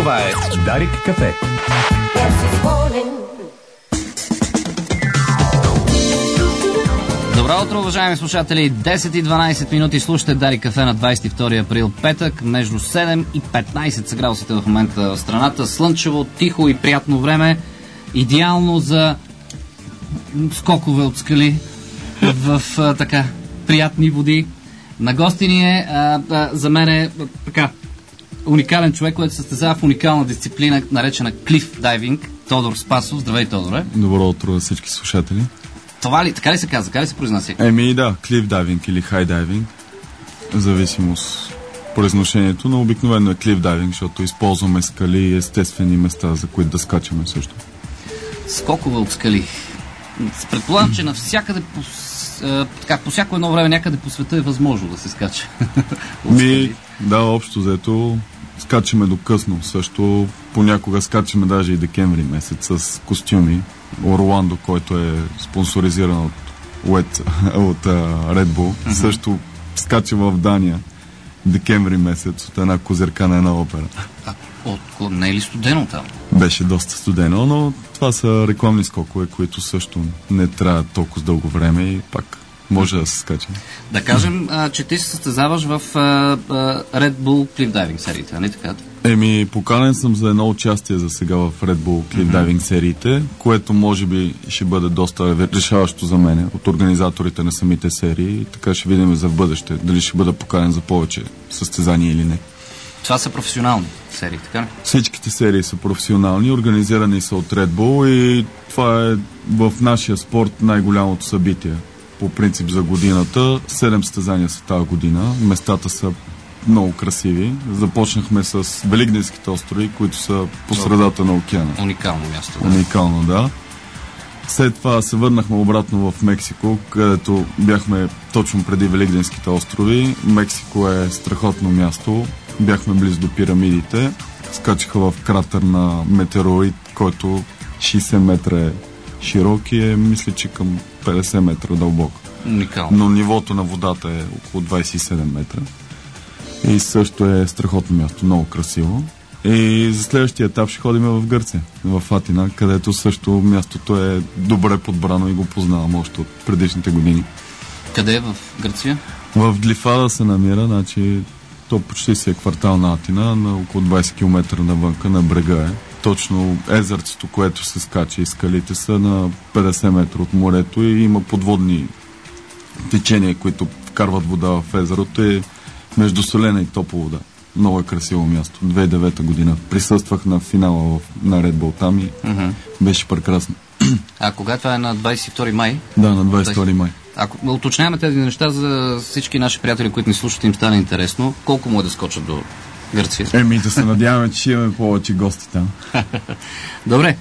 Това е Дарик кафе. Добро утро, уважаеми слушатели. 10 и 12 минути слушате Дарик кафе на 22 април, петък, между 7 и 15 са градусите в момента в страната. Слънчево, тихо и приятно време. Идеално за скокове от скали в така приятни води. На гости ни е за мен е така уникален човек, който се състезава в уникална дисциплина, наречена клиф дайвинг. Тодор Спасов. Здравей, Тодоре. Добро утро на всички слушатели. Това ли, така ли се казва? Така ли се произнася? Да, клиф дайвинг или хай дайвинг. В зависимост произношението, но обикновено е клиф дайвинг, защото използваме скали и естествени места, за които да скачаме също. Скокове от скали. Предполагам, че навсякъде по всяко едно време някъде по света е възможно да се скача. Да, общо взето скачаме до късно. Също понякога скачаме даже и декември месец с костюми. Орландо, който е спонсоризиран от Red Bull, също скача в Дания декември месец от една козирка на една опера. Не е ли студено там? Беше доста студено, но това са рекламни скокове, които също не трябва толкова дълго време и пак може да се скача. Да кажем, че ти се състезаваш в Red Bull Cliff Diving сериите, не така? Поканен съм за едно участие за сега в Red Bull Cliff Diving сериите, което може би ще бъде доста решаващо за мен от организаторите на самите серии и така ще видим за в бъдеще дали ще бъда поканен за повече състезания или не. Това са професионални серии, така ли? Всичките серии са професионални, организирани са от Red Bull и това е в нашия спорт най-голямото събитие. По принцип за годината. 7 състезания са тази година. Местата са много красиви. Започнахме с Великденските острови, които са по средата на океана. Уникално място. Да. Уникално, да. След това се върнахме обратно в Мексико, където бяхме точно преди Великденските острови. Мексико е страхотно място. Бяхме близо до пирамидите. Скачиха в кратер на метеорит, който 60 метра е широк и мисля, че към 50 метра дълбок. Уникално. Но нивото на водата е около 27 метра. И също е страхотно място, много красиво. И за следващия етап ще ходим в Гърция, в Атина, където също мястото е добре подбрано и го познавам още от предишните години. Къде е в Гърция? В Глифада се намира, значи то почти си е квартал на Атина, на около 20 км навънка, на брега е. Точно езерцето, което се скача и скалите са на 50 метра от морето и има подводни течения, които вкарват вода в езерото и между солена и топла вода. Много е красиво място. 2009 година присъствах на финала на Red Bull там и беше прекрасно. А кога това е на 22 май? Да, на 22 май. Ако уточняваме тези неща за всички наши приятели, които ни слушат, им стане интересно, колко му е да скочат до Гърция? Да се надяваме, че имаме повече гости там. Добре.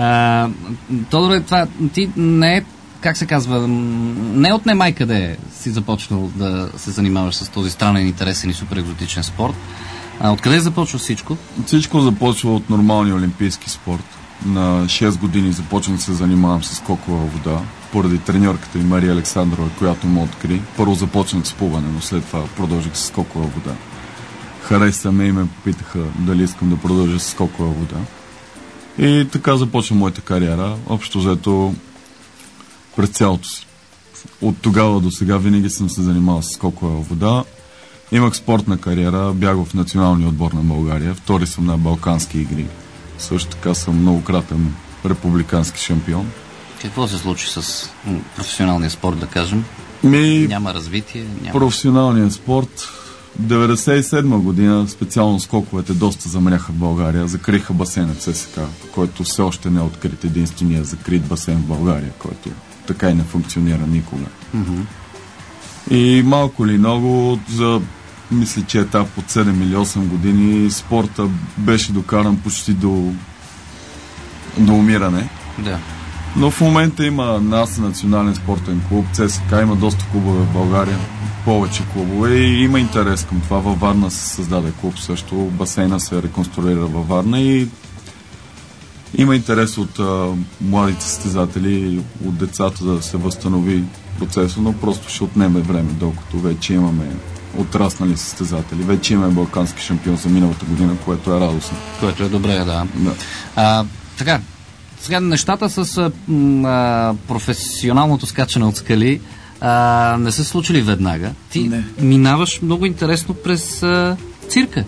Тодоре, това ти не е, как се казва, не от немай къде си започнал да се занимаваш с този странен, интересен и супер екзотичен спорт. Откъде започва всичко? Всичко започва от нормалния олимпийски спорт. На 6 години започнах да се занимавам с скокова вода, поради треньорката ми Мария Александрова, която ме откри. Първо започнах с плуване, но след това продължих с скокова вода. Хареса ме и ме попитаха дали искам да продължа с скокова вода. И така започва моята кариера. Общо взето през цялото си. От тогава до сега винаги съм се занимавал с скокова вода. Имах спортна кариера, бях в националния отбор на България. Втори съм на Балкански игри. Също така съм многократен републикански шампион. Какво се случи с професионалния спорт, да кажем? Няма развитие? Професионалният спорт 1997 година специално скоковете доста замряха в България. Закриха басейна в ЦСКА, който все още не е открит, единствения закрит басейн в България, който така и не функционира никога. И малко ли много за мисля, че етап от 7 или 8 години спорта беше докаран почти до умиране. Да. Но в момента има национален спортен клуб, ЦСКА, има доста клубове в България, повече клубове и има интерес към това. Във Варна се създаде клуб също, басейна се реконструира във Варна и има интерес от младите състезатели, от децата да се възстанови процеса, но просто ще отнеме време, докато вече имаме отраснали състезатели. Вече имаме балкански шампион за миналата година, което е радостно. Което е добре, да. Така, сега нещата с професионалното скачане от скали не са случили веднага. Ти минаваш много интересно през цирка.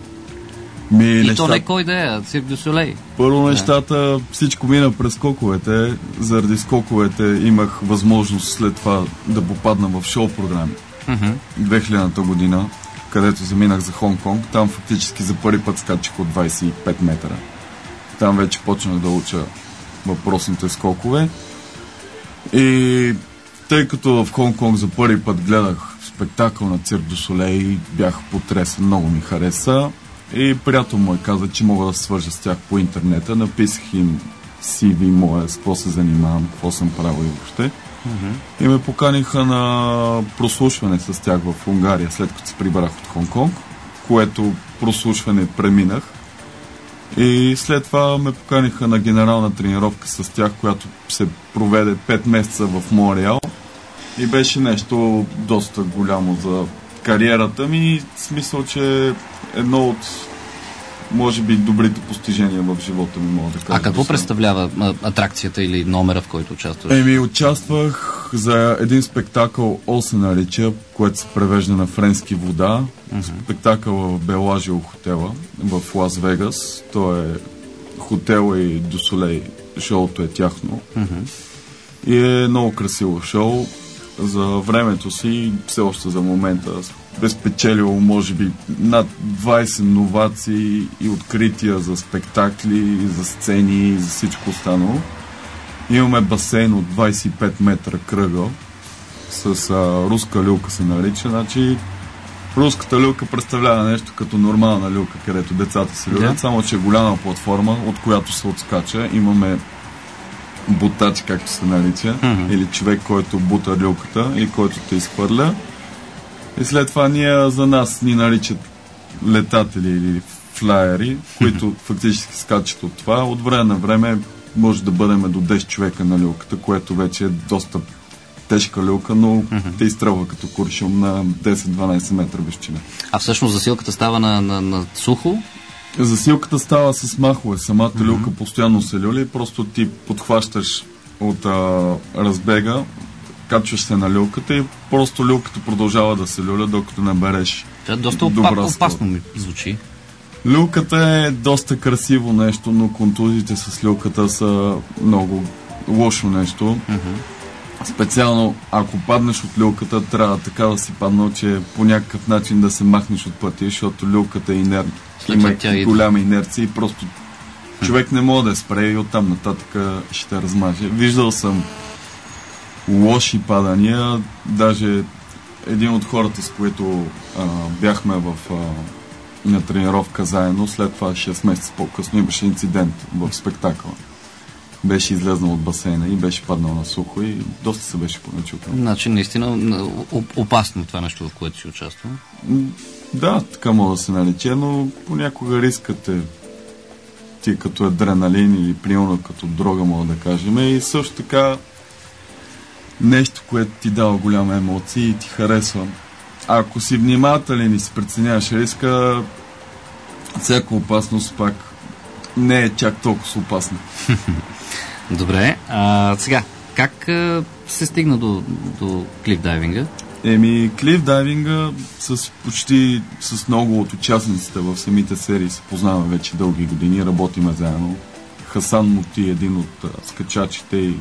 То не кой да е, Цирк дю Солей. Първо нещата, всичко мина през скоковете. Заради скоковете имах възможност след това да попадна в шоу-програми. 2000-та година, където заминах за Хонг-Конг. Там фактически за първи път скачих от 25 метра. Там вече почнах да уча въпросните скокове. И тъй като в Хонг-Конг за първи път гледах спектакъл на Цирк дю Солей, бях потресен, много ми хареса. И приятел мой каза, че мога да се свържа с тях по интернета. Написах им CV моя, с какво се занимавам, какво съм правил и въобще. И ме поканиха на прослушване с тях в Унгария, след като се прибрах от Хонг-Конг, което прослушване преминах. И след това ме поканиха на генерална тренировка с тях, която се проведе 5 месеца в Монреал. И беше нещо доста голямо за кариерата ми, в смисъл, че едно от, може би, добрите постижения в живота ми, мога да кажа. А какво представлява атракцията или номера, в който участваш? Участвах за един спектакъл, Ол се нарича, което се превежда на френски вода. Спектакъл в Белажио хотела в Лас Вегас. То е хотела и Дю Солей, шоуто е тяхно. И е много красиво шоу. За времето си, все още за момента, безпечелило може би над 20 новации и открития за спектакли, за сцени и за всичко останало. Имаме басейн от 25 метра кръгъл с руска люлка се нарича. Значи руската люлка представлява нещо като нормална люлка, където децата се люлят, само че е голяма платформа, от която се отскача. Имаме бутач, както се нарича, или човек, който бута люлката и който те изхвърля. И след това за нас ни наричат летатели или флайери, които фактически скачат от това. От време на време може да бъдем до 10 човека на люлката, което вече е доста тежка люлка, но те изстрелва като куршум на 10-12 метра височина. А всъщност засилката става на сухо? Засилката става с махове. Самата люлка постоянно се люли и просто ти подхващаш от разбега, качваш се на люлката и просто люлката продължава да се люля, докато набереш. Това е доста опасно ми звучи. Люлката е доста красиво нещо, но контузиите с люлката са много лошо нещо. Специално, ако паднеш от люлката, трябва така да си паднал, че по някакъв начин да се махнеш от пътя, защото люлката е инертна. Има голяма инерция и просто човек не може да я спре и оттам нататък ще те размаже. Виждал съм лоши падания, даже един от хората, с които бяхме на тренировка заедно, след това 6 месеца по-късно имаше инцидент в спектакъла. Беше излезнал от басейна и беше паднал на сухо и доста се беше поначукал. Значи наистина опасно това нещо, в което си участва. Да, така мога да се нарече, но понякога рискът е ти като адреналин или примерно като дрога, мога да кажем. И също така нещо, което ти дава голяма емоция и ти харесва. Ако си внимателен и си преценяваш риска, всяка опасност пак не е чак толкова опасна. Добре, сега, как се стигна до клифдайвинга? Клифдайвинга с много от участниците в самите серии се познаваме вече дълги години, работиме заедно. Хасан Мути е един от скачачите и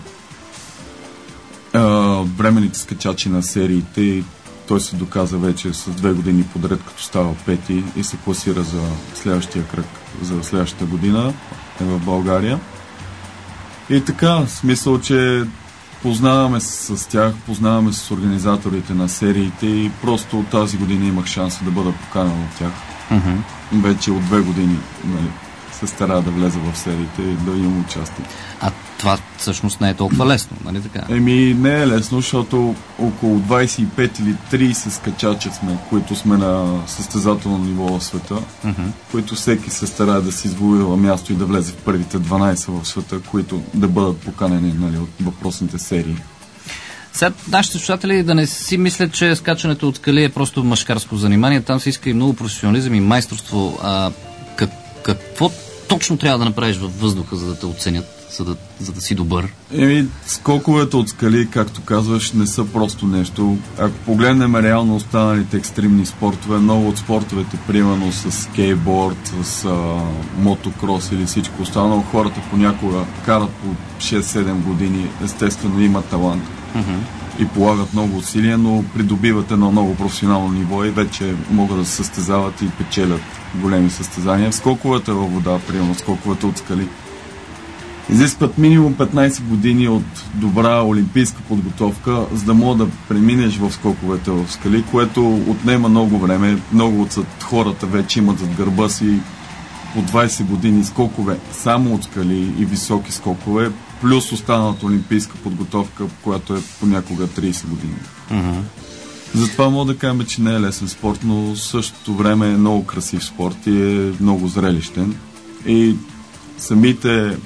временните скачачи на сериите и той се доказа вече с 2 години подред, като става пети и се класира за следващия кръг, за следващата година в България. И така, смисъл, че познаваме с тях, познаваме с организаторите на сериите и просто от тази година имах шанса да бъда поканен от тях. Вече от 2 години се старая да влеза в сериите и да имам участие. А това всъщност не е толкова лесно, нали така? Не е лесно, защото около 25 или 30 скачачи сме, които сме на състезателно ниво в света, които всеки се старае да си извоюва място и да влезе в първите 12 в света, които да бъдат поканени от въпросните серии. Сега нашите слушатели да не си мислят, че скачането от скали е просто мъжкарско занимание. Там се иска и много професионализъм и майсторство. Какво точно трябва да направиш във въздуха, за да те оценят, за да си добър? Скоковете от скали, както казваш, не са просто нещо. Ако погледнем реално останалите екстремни спортове, много от спортовете, примерно с скейтборд, с мотокрос или всичко останало, хората понякога карат по 6-7 години, естествено имат талант. И полагат много усилия, но придобиват едно много професионално ниво и вече могат да се състезават и печелят големи състезания. Скоковете във вода, примерно скоковете от скали, изискват минимум 15 години от добра олимпийска подготовка, за да мога да преминеш в скоковете в скали, което отнема много време. Много от хората вече имат зад гърба си по 20 години скокове само от скали и високи скокове, плюс останалата олимпийска подготовка, която е понякога 30 години. Затова мога да кажем, че не е лесен спорт, но в същото време е много красив спорт и е много зрелищен. И самите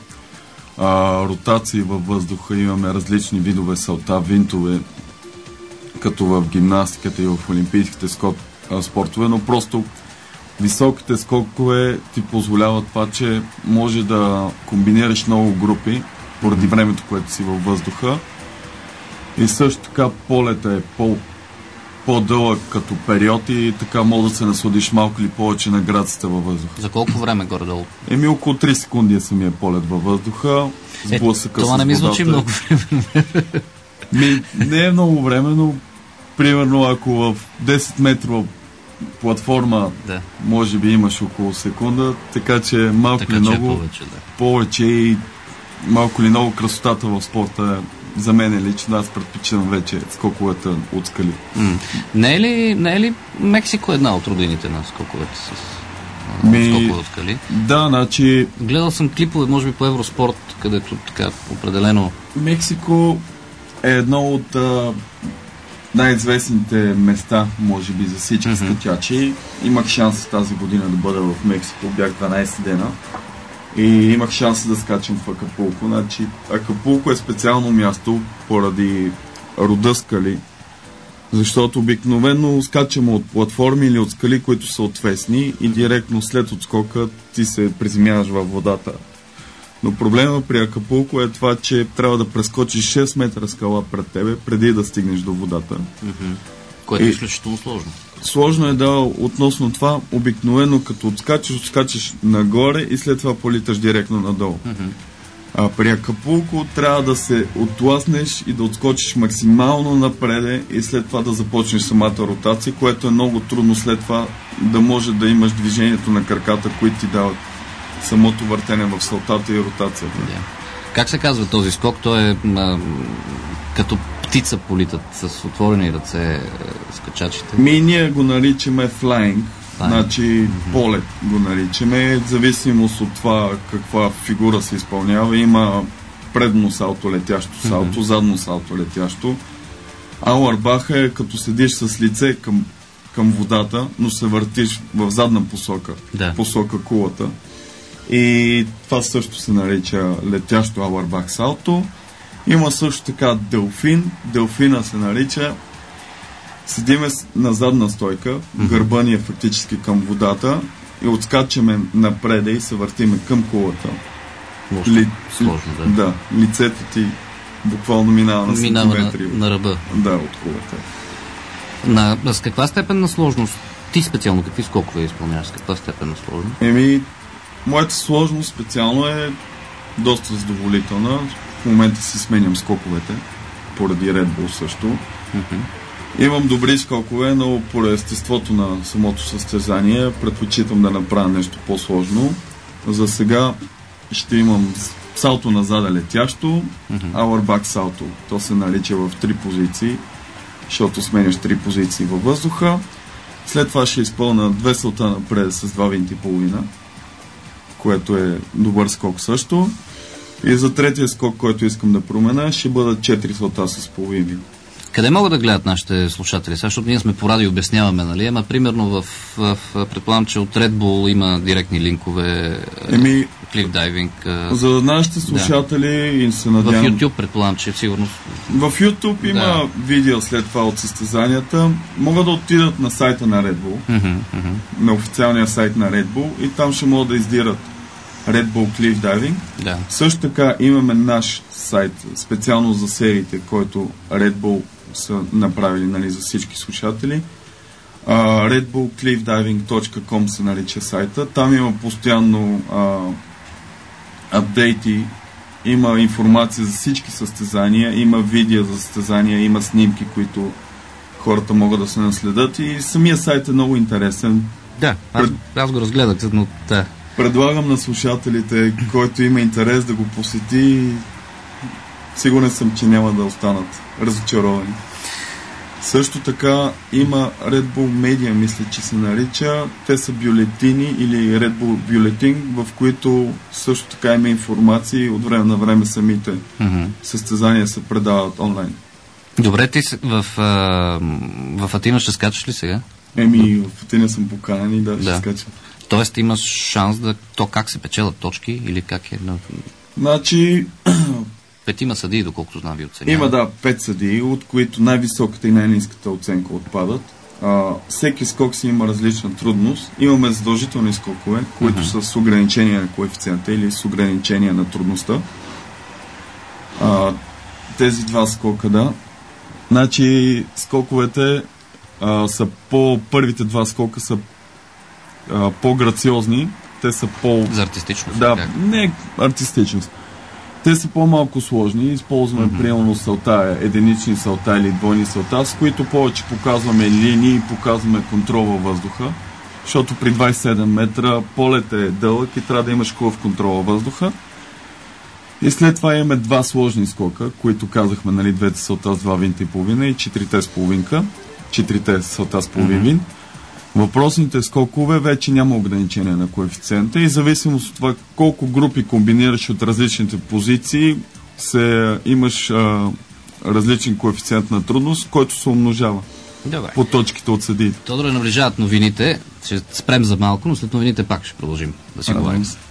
ротации във въздуха, имаме различни видове салта, винтове, като в гимнастиката и в олимпийските спортове, но просто високите скокове ти позволяват това, че може да комбинираш много групи поради времето, което си във въздуха. И също така полета е по-дълъг като период и така може да се насладиш малко или повече на грацията във въздуха. За колко време горе-долу? Около 3 секунди е самия полет във въздуха. Това не ми звучи много време. Не е много време, но примерно ако в 10 метрова платформа може би имаш около секунда, така че малко или много повече и малко или много красотата в спорта за мен е лично, аз предпочитам вече скоковете от скали. Не е ли Мексико една от родините на скоковете с скокове от скали? Да, значи... Гледал съм клипове, може би по Евроспорт, където така определено... Мексико е едно от най-известните места, може би, за всички скачачи. Имах шанс тази година да бъда в Мексико, бях 12 дена. И имах шанс да скачам в Акапулко. Значи, Акапулко е специално място поради рода скали, защото обикновено скачаме от платформи или от скали, които са отвесни и директно след отскока ти се приземяваш във водата. Но проблема при Акапулко е това, че трябва да прескочиш 6 метра скала пред тебе, преди да стигнеш до водата. Което е изключително сложно. Сложно е относно това, обикновено като отскачаш нагоре и след това политаш директно надолу. А при Акапулко трябва да се отласнеш и да отскочиш максимално напреде и след това да започнеш самата ротация, което е много трудно след това да може да имаш движението на краката, които ти дават самото въртене в салтата и ротацията. Как се казва този скок? Той е като птица политат с отворени ръце скачачите. Ние го наричаме флайнг. Значи полет го наричаме. В зависимост от това каква фигура се изпълнява. Има предно салто, летящо салто, задно салто, летящо. Ауърбах е като седиш с лице към водата, но се въртиш в задна посока. Посока кулата. И това също се нарича летящо ауърбах салто. Има също така делфин. Делфина се нарича. Седиме на задна стойка, гърба ни е фактически към водата и отскачаме напреде и се въртиме към кулата. Сложно, да. Лицето ти буквално минава на сантиметри. На ръба. Да, от кулата. С каква степен на сложност? Ти специално какви скокове изпълняваш? С каква степен на сложност? Моята сложност специално е доста задоволителна. В момента си сменям скоковете, поради Red Bull също. Имам добри скокове, но по естеството на самото състезание предпочитам да направя нещо по-сложно. За сега ще имам салто назад летящо, ауърбак салто. То се нарича в 3 позиции, защото сменяш 3 позиции във въздуха. След това ще изпълна 2 салта напред с 2 винти и половина, което е добър скок също. И за третия скок, който искам да променя, ще бъдат 4 салта с половина. Къде могат да гледат нашите слушатели? Защото ние сме по радио, обясняваме, нали? Ама примерно предполагам, че от Red Bull има директни линкове. клифдайвинг. За нашите слушатели и се надявам... В YouTube предполагам, че сигурно... В YouTube има видео след това от състезанията. Могат да отидат на сайта на Red Bull, на официалния сайт на Red Bull, и там ще могат да издират Red Bull Cliff Diving. Да. Също така имаме наш сайт специално за сериите, който Red Bull са направили, нали, за всички слушатели. redbullcliffdiving.com се нарича сайта. Там има постоянно апдейти, има информация за всички състезания, има видео за състезания, има снимки, които хората могат да се наследят, и самия сайт е много интересен. Да, аз го разгледах, но да. Предлагам на слушателите, който има интерес, да го посети. Сигурен съм, че няма да останат разочаровани. Също така има Red Bull Media, мисля, че се нарича. Те са бюлетини или Red Bull бюлетин, в които също така има информации. От време на време самите състезания се предават онлайн. Добре, ти в Атина ще скачаш ли сега? В Атина съм поканен и ще скачам. Тоест имаш шанс как се печелят точки или как е? Значи... 5 съдии, доколкото знам, ви оценяват. Има, 5 съдии, от които най-високата и най-ниската оценка отпадат. Всеки скок си има различна трудност. Имаме задължителни скокове, които са с ограничение на коефициента или с ограничение на трудността. Тези два скока, да. Значи, скоковете са първите два скока са по-грациозни. Те са За артистичност? Да, не артистичност. Те са по-малко сложни. Използваме примерно салта, единични салта или двойни салта, с които повече показваме линии и показваме контрол във въздуха, защото при 27 метра полет е дълъг и трябва да имаш хубав контрол във въздуха. И след това имаме два сложни скока, които казахме, нали, двете салта с 2 винта и половина и 4-те с половинка. 4-те салта с половин винт. Въпросните скокове вече няма ограничение на коефициента и зависимост от това колко групи комбинираш от различните позиции, имаш различен коефициент на трудност, който се умножава. Добре. По точките от съдиите. Тодоре, наближават новините. Ще спрем за малко, но след новините пак ще продължим да си говорим.